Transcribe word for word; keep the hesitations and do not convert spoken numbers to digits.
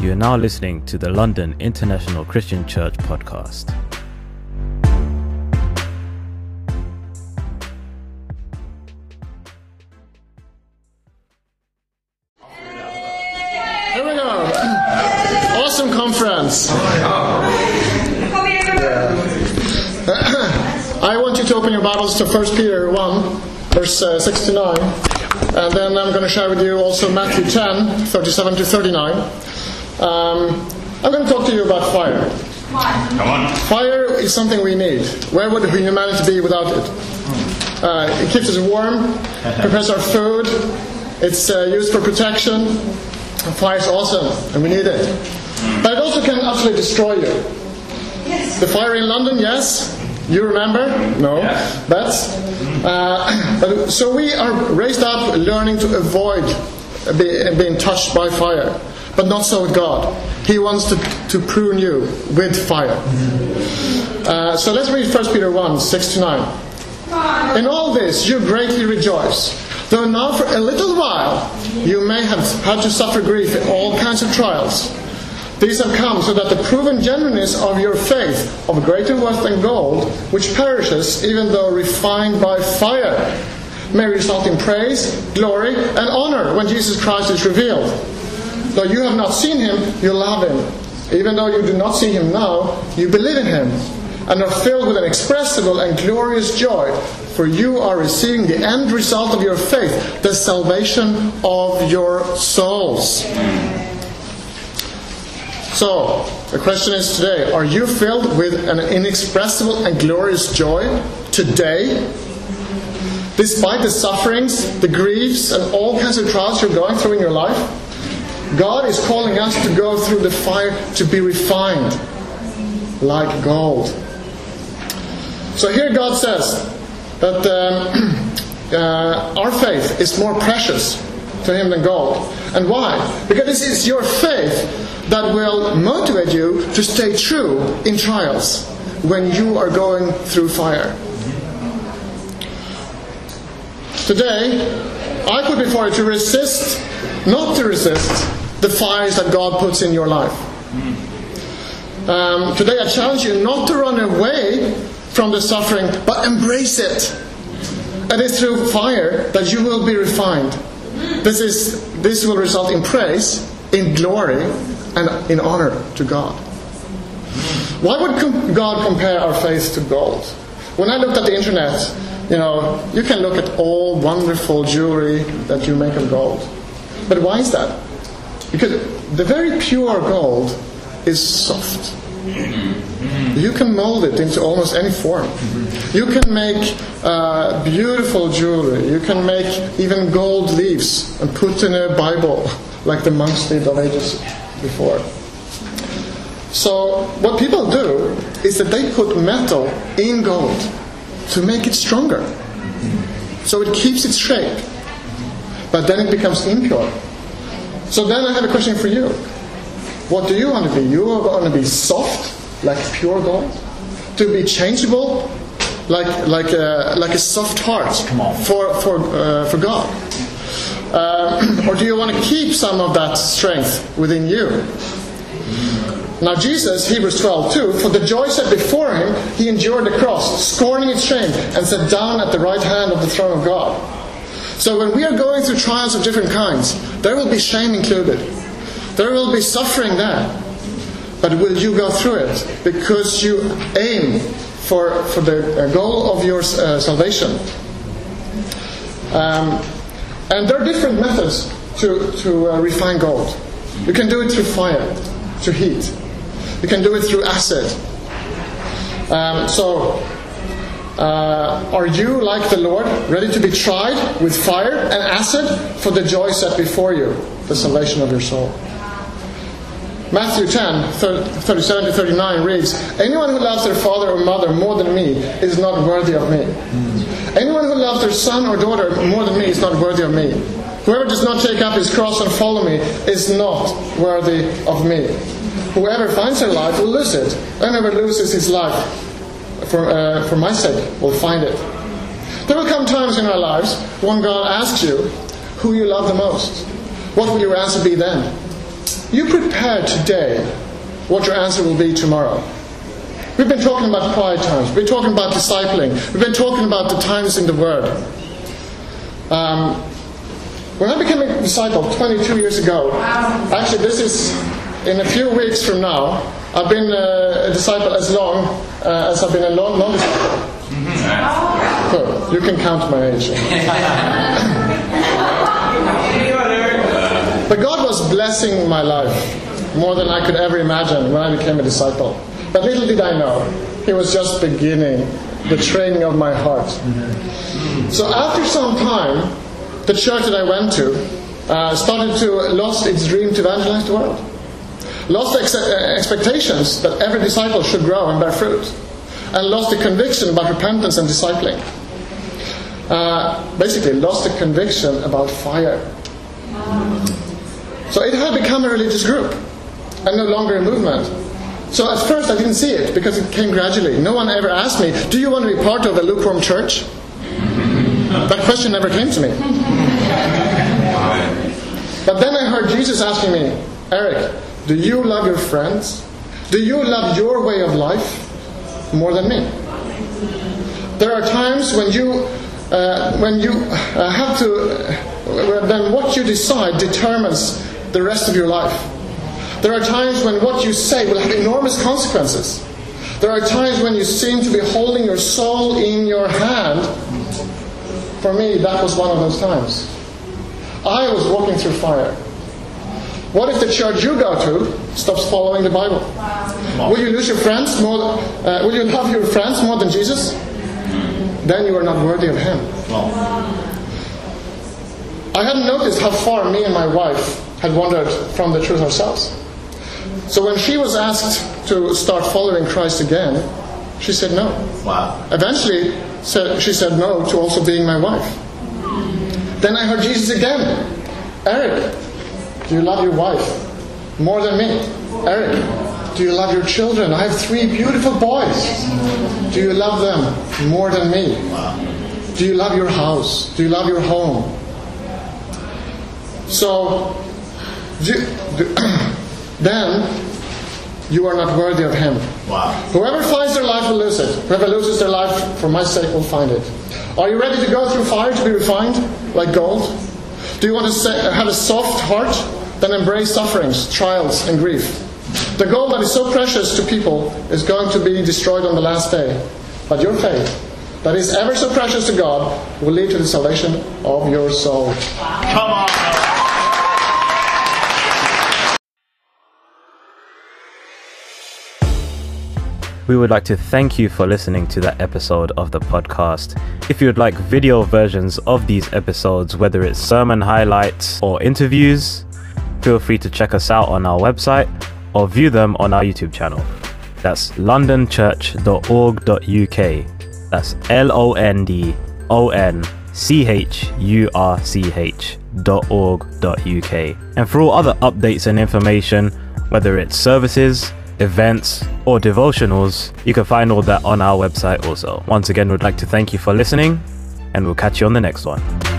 You are now listening to the London International Christian Church podcast. Here we go. Awesome conference. I want you to open your Bibles to First Peter one, verse uh, six to nine. And then I'm going to share with you also Matthew ten, thirty-seven to thirty-nine. Um, I'm going to talk to you about fire. Come on. Fire is something we need. Where would humanity be without it? Uh, it keeps us warm, prepares our food, it's uh, used for protection. Fire is awesome, and we need it. But it also can utterly destroy you. Yes. The fire in London, yes. You remember? No. Yes. That's. Uh, but, so we are raised up learning to avoid be, being touched by fire. But not so with God. He wants to, to prune you with fire. Uh, so let's read First Peter one, six to nine. In all this you greatly rejoice, though now for a little while you may have had to suffer grief in all kinds of trials. These have come so that the proven genuineness of your faith, of greater worth than gold, which perishes even though refined by fire, may result in praise, glory, and honor when Jesus Christ is revealed. Though you have not seen Him, you love Him. Even though you do not see Him now, you believe in Him, and are filled with an inexpressible and glorious joy, for you are receiving the end result of your faith, the salvation of your souls. So, the question is today, are you filled with an inexpressible and glorious joy today? Despite the sufferings, the griefs, and all kinds of trials you're going through in your life? God is calling us to go through the fire to be refined like gold. So here God says that um, uh, our faith is more precious to Him than gold. And why? Because this is your faith that will motivate you to stay true in trials when you are going through fire. Today, I put before you to resist, not to resist, the fires that God puts in your life. Um, today I challenge you not to run away from the suffering, but embrace it. And it's through fire that you will be refined. This is this will result in praise, in glory, and in honor to God. Why would com- God compare our faith to gold? When I looked at the internet, you know, you can look at all wonderful jewelry that you make of gold. But why is that? Because the very pure gold is soft. You can mold it into almost any form. You can make uh, beautiful jewelry. You can make even gold leaves and put in a Bible like the monks did of ages before. So what people do is that they put metal in gold to make it stronger. So it keeps its shape. But then it becomes impure. So then I have a question for you. What do you want to be? You are going to be soft, like pure gold? To be changeable, like like a, like a soft heart for for uh, for God? Uh, or do you want to keep some of that strength within you? Now Jesus, Hebrews twelve two, for the joy set before Him, He endured the cross, scorning its shame, and sat down at the right hand of the throne of God. So when we are going through trials of different kinds, there will be shame included. There will be suffering there. But will you go through it? Because you aim for, for the goal of your uh, salvation. Um, and there are different methods to, to uh, refine gold. You can do it through fire, through heat. You can do it through acid. Um, so... Uh, are you, like the Lord, ready to be tried with fire and acid for the joy set before you, the salvation of your soul? Matthew ten, thirty-seven to thirty-nine reads, anyone who loves their father or mother more than me is not worthy of me. Anyone who loves their son or daughter more than me is not worthy of me. Whoever does not take up his cross and follow me is not worthy of me. Whoever finds their life will lose it, and whoever loses his life For, uh, for my sake, will find it. There will come times in our lives when God asks you who you love the most. What will your answer be then? you prepare today what your answer will be tomorrow. We've been talking about quiet times. We've been talking about discipling. We've been talking about the times in the Word. Um, when I became a disciple twenty-two years ago, actually this is in a few weeks from now, I've been uh, a disciple as long uh, as I've been a long, long disciple. Mm-hmm. So, you can count my age. But God was blessing my life more than I could ever imagine when I became a disciple. But little did I know, He was just beginning the training of my heart. Mm-hmm. So after some time, the church that I went to uh, started to lost its dream to evangelize the world. Lost ex- expectations that every disciple should grow and bear fruit. And lost the conviction about repentance and discipling. Uh, basically, lost the conviction about fire. So it had become a religious group and no longer a movement. So at first I didn't see it because it came gradually. No one ever asked me, do you want to be part of a lukewarm church? That question never came to me. But then I heard Jesus asking me, Eric, do you love your friends? Do you love your way of life more than me? There are times when you uh, when you uh, have to, uh, then what you decide determines the rest of your life. There are times when what you say will have enormous consequences. There are times when you seem to be holding your soul in your hand. For me, that was one of those times. I was walking through fire. What if the church you go to stops following the Bible? Wow. Will you lose your friends more? Uh, will you love your friends more than Jesus? Then you are not worthy of Him. Wow. I hadn't noticed how far me and my wife had wandered from the truth ourselves. So when she was asked to start following Christ again, she said no. Wow. Eventually, she said no to also being my wife. Then I heard Jesus again. Eric, do you love your wife more than me? Eric, do you love your children? I have three beautiful boys. Do you love them more than me? Do you love your house? Do you love your home? So, do, do, then you are not worthy of Him. Wow. Whoever finds their life will lose it. Whoever loses their life for my sake will find it. Are you ready to go through fire to be refined like gold? Do you want to say, have a soft heart? Then embrace sufferings, trials, and grief. The gold that is so precious to people is going to be destroyed on the last day. But your faith, that is ever so precious to God, will lead to the salvation of your soul. Come on! We would like to thank you for listening to that episode of the podcast. If you would like video versions of these episodes, whether it's sermon highlights or interviews, feel free to check us out on our website or view them on our YouTube channel. That's london church dot org dot U K. That's L O N D O N C H U R C H dot org dot U K. And for all other updates and information, whether it's services, events, or devotionals, you can find all that on our website also. Once again, we'd like to thank you for listening, and we'll catch you on the next one.